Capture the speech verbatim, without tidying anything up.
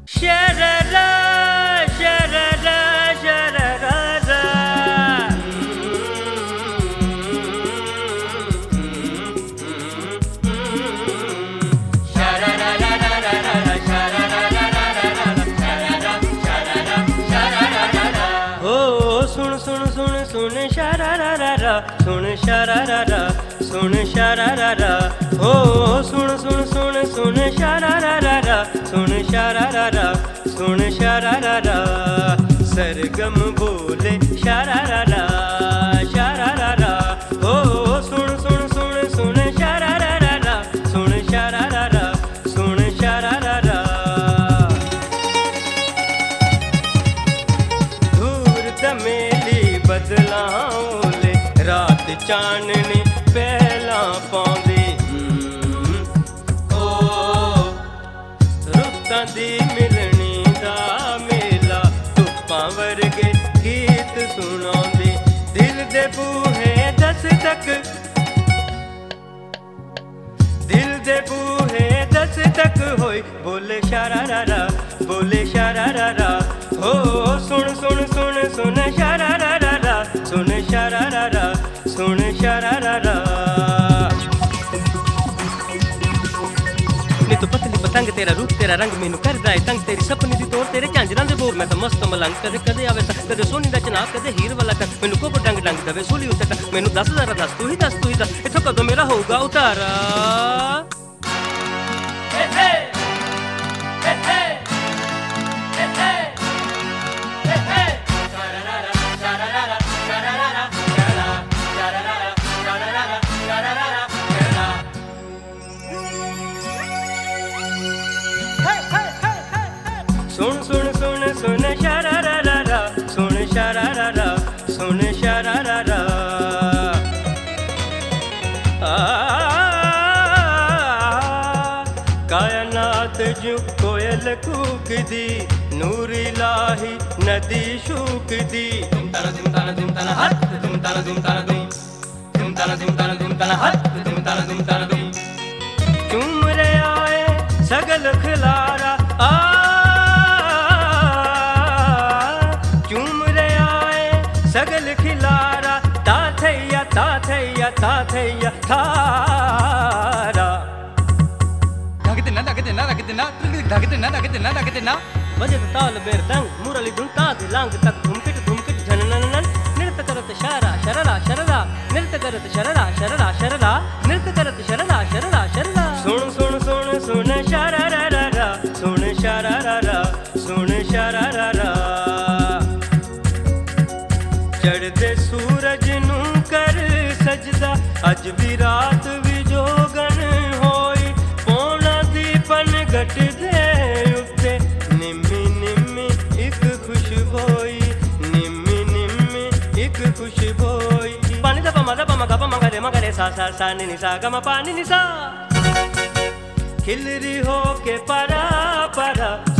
शररा शररा शररा सुन सुन सुन सुन शरारा सुन शरारा सुन शरारा हो सुन सुन सुन सुन शरारा सुन शरारा सुन शरारा सरगम बोले शरारा शरारा हो सुन सुन सुन सुन शरारा सुन शरारा सुन शरारा धूर दमेली बदलाओले रात चाननी पहला पाउंदी ओ रुत्तां दी मिलनी दा मेला धुप्पां वर्गे गीत सुनाउंदी दिल दे बूहे दस तक दिल दे बूहे दस तक होई बोले शरारा बोले शरारा हो सुन सुन सुन सुन शरारा सुन शरारा सुन शरारा नी तो पतली पतंग तेरा रूप तेरा रंग मैनू कर दाए तंग तेरी सपनी दी तोड़ तेरे झांजरां दे बोर मैं तो मस्त मलंग कदे कदे आवे ता कदे सोनी दा चनाब कदे हीर वाला कर मैनू को डंग डंग दवे सूली उते तक मैनू दस जरा दस तू ही दस तू ही दस इथों कदों मेरा होगा उतारा हे हे हे हे हे हे हे हे शरारा शरारा शरारा शरारा शरारा शरारा शरारा शरारा हे हे हे हे सुन सुन सुन सुन शरारा सुन शरारा सुन शरारा कायनात जो कोयल कूकदी नूरी लाही नदी शूकदी तुम तना तुम तना तुम तना हट तुम तना तुम तना तुम तुम तना तुम तना तुम तना हट तुम तना तुम तना तुम चूम रे आए सगल खिलारा आ चूम रे आए सगल खिलारा ता थैया ता थैया ता थैया थारा दागते ना दागते ना दागते ना दागते ना दागते ना दागते ना बजे ताल बेर दंग मुरली दुंता लांग तक धुमकिट धुमकिट झनननन नृत्य करत शरा शररा शररा नृत्य करत शररा शररा शररा नृत्य करत शररा शररा शररा सुन सुन सुन सुन शरारा सुन शरारा सुन शरारा चढ़दे सूरज नू कर सजदा अज भी रात भी जोगन होई पौना दीपन घट दे उत्ते निम्मी निम्मी एक खुशबोई निम्मी निम्मी एक खुशबोई पानी दा पमा दा पमा गा पमा गा रे मा गा रे सा सा सा नि नि सा गा मा पानी नि सा खिलरी हो के परा परा